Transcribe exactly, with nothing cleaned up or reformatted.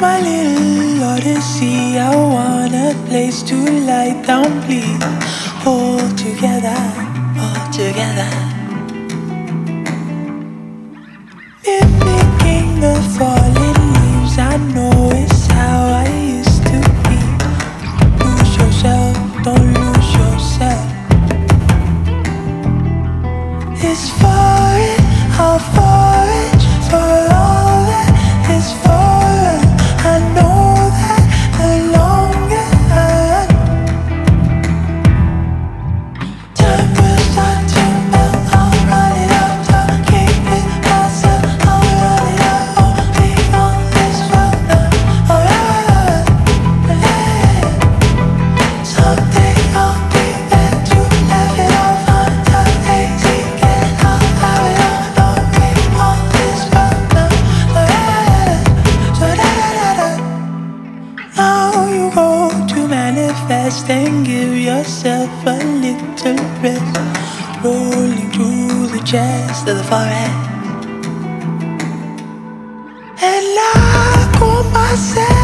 my little odyssey. I want a place to lie down, please. All together, all together. Mimicking the falling leaves, I know it's how I used to be. Lose yourself, don't lose yourself. It's foreign, I'll forage for all that is foreign. I know that the longer time will start to melt, I'll run it out. Don't keep it myself, I'll run it out. Only on this world now, alright. Someday I'll be there to laugh it off until eighty. Manifest and give yourself a little rest. Rolling through the chest of the forest. And I call myself